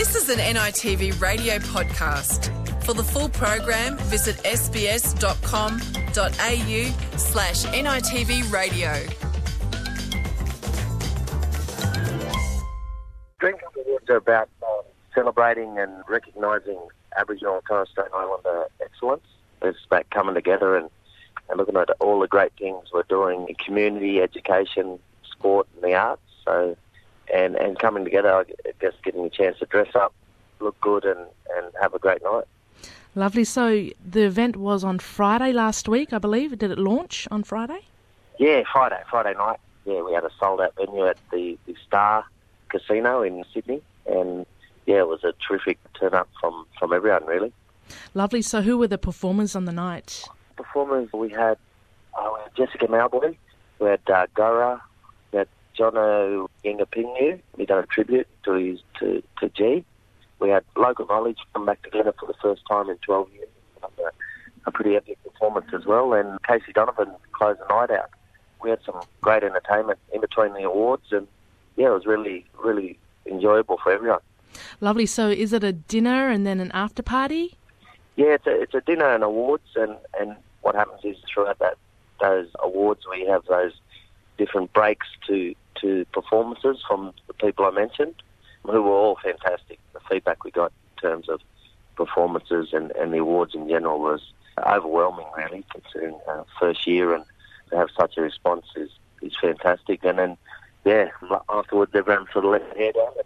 This is an NITV radio podcast. For the full program, visit sbs.com.au/NITV radio. Dreamtime Awards are about celebrating and recognising Aboriginal and Torres Strait Islander excellence. It's about coming together and looking at all the great things we're doing in community, education, sport and the arts. So, and coming together, I guess getting a chance to dress up, look good and have a great night. Lovely. So the event was on Friday last week, I believe. Did it launch on Friday? Yeah, Friday night. Yeah, we had a sold-out venue at the Star Casino in Sydney, and yeah, it was a terrific turn-up from everyone, really. Lovely. So who were the performers on the night? Performers, we had Jessica Malboy, we had Gora, we had Jono Yingapingu. We done a tribute to G. We had Local Knowledge come back together for the first time in 12 years. A pretty epic performance as well, and Casey Donovan closed the night out. We had some great entertainment in between the awards, and yeah, it was really, really enjoyable for everyone. Lovely. So is it a dinner and then an after party? Yeah, it's a dinner and awards, and what happens is throughout those awards we have those different breaks to performances from the people I mentioned, who were all fantastic. The feedback we got in terms of performances and the awards in general was overwhelming, really, considering first year, and to have such a response is fantastic. And then, yeah, afterwards everyone sort of let their hair down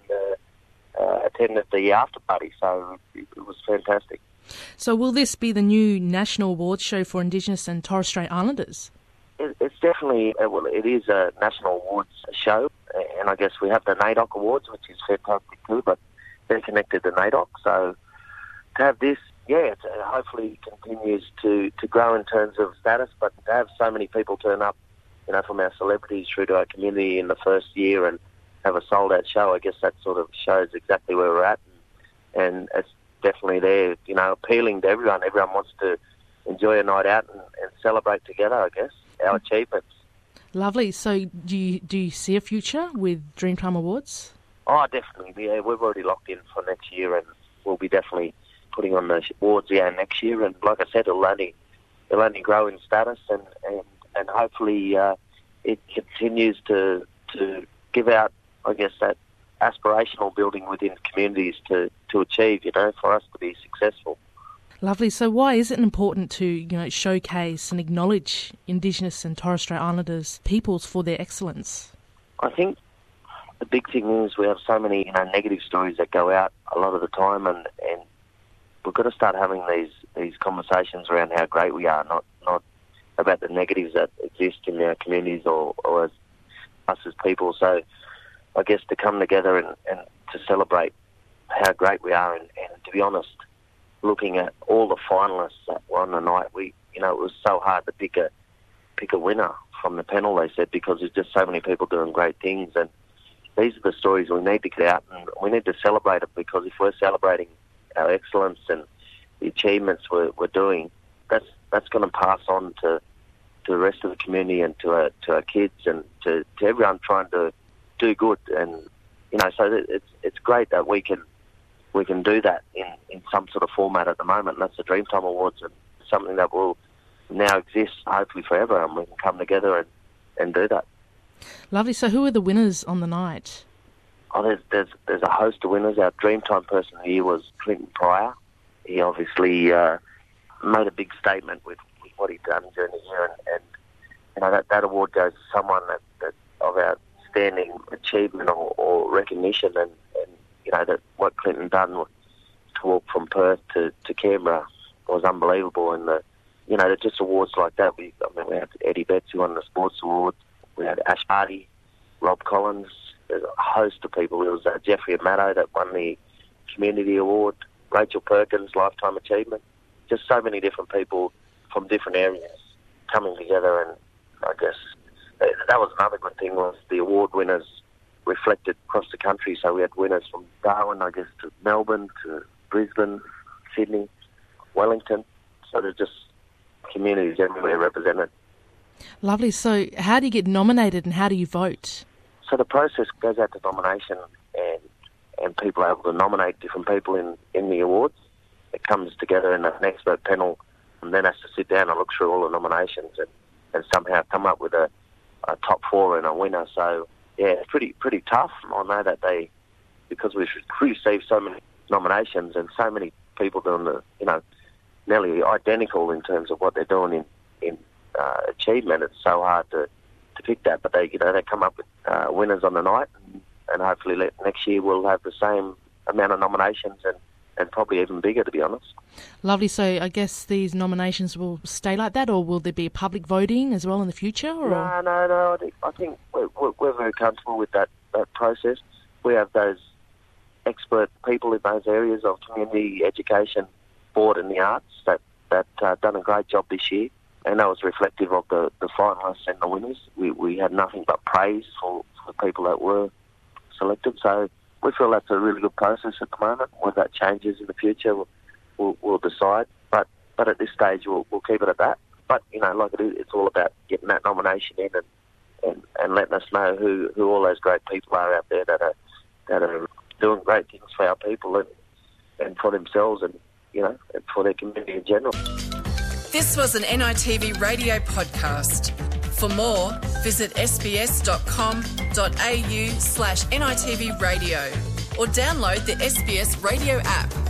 and attended the after party, so it was fantastic. So will this be the new national awards show for Indigenous and Torres Strait Islanders? It's definitely, it is a national awards show, and I guess we have the NAIDOC Awards, which is fantastic too, but they're connected to NAIDOC, so to have this, yeah, it hopefully continues to grow in terms of status, but to have so many people turn up, you know, from our celebrities through to our community in the first year and have a sold-out show, I guess that sort of shows exactly where we're at, and it's definitely there, you know, appealing to everyone. Everyone wants to enjoy a night out and celebrate together, I guess, our achievements. Lovely. So do you see a future with Dreamtime Awards? Oh, definitely. Yeah, we've already locked in for next year, and we'll be definitely putting on the awards next year. And like I said, it'll only grow in status, and hopefully it continues to give out, I guess, that aspirational building within communities to achieve, you know, for us to be successful. Lovely. So why is it important to, you know, showcase and acknowledge Indigenous and Torres Strait Islanders peoples for their excellence? I think the big thing is we have so many, you know, negative stories that go out a lot of the time, and we've got to start having these conversations around how great we are, not about the negatives that exist in our communities or as us as people. So I guess to come together and to celebrate how great we are, and to be honest, looking at all the finalists that were on the night, it was so hard to pick a winner from the panel, they said, because there's just so many people doing great things, and these are the stories we need to get out, and we need to celebrate it, because if we're celebrating our excellence and the achievements we're doing, that's going to pass on to the rest of the community and to our kids and to everyone trying to do good. And you know, so it's great that we can do that in some sort of format at the moment, and that's the Dreamtime Awards, and something that will now exist hopefully forever, and we can come together and do that. Lovely. So who are the winners on the night? Oh, there's a host of winners. Our Dreamtime Person of the Year was Clinton Pryor. He obviously made a big statement with what he'd done during the year, and you know, that award goes to someone that of outstanding achievement or recognition, and you know, that what Clinton done to walk from Perth to Canberra was unbelievable. And you know, just awards like that. We had Eddie Betts, who won the Sports Award. We had Ash Hardy, Rob Collins. There's a host of people. There was Jeffrey Amato that won the Community Award. Rachel Perkins, Lifetime Achievement. Just so many different people from different areas coming together, and I guess that was another good thing, was the award winners reflected across the country. So we had winners from Darwin, I guess, to Melbourne, to Brisbane, Sydney, Wellington. So there's just communities everywhere represented. Lovely. So how do you get nominated and how do you vote? So the process goes out to nomination, and people are able to nominate different people in the awards. It comes together in an expert panel and then has to sit down and look through all the nominations and somehow come up with a top four and a winner. So, yeah, it's pretty tough. I know that because we've received so many nominations and so many people doing nearly identical in terms of what they're doing in achievement, it's so hard to pick that. But they come up with winners on the night, and hopefully next year we'll have the same amount of nominations and probably even bigger, to be honest. Lovely. So I guess these nominations will stay like that, or will there be public voting as well in the future? Or? No. I think we're very comfortable with that process. We have those expert people in those areas of community education, sport and the arts that done a great job this year, and that was reflective of the finalists and the winners. We had nothing but praise for the people that were selected. So we feel that's a really good process at the moment. Whether that changes in the future, we'll decide. But at this stage, we'll keep it at that. But like it is, it's all about getting that nomination in and letting us know who all those great people are out there that are doing great things for our people and for themselves and and for their community in general. This was an NITV radio podcast. For more, visit sbs.com.au/NITV radio or download the SBS radio app.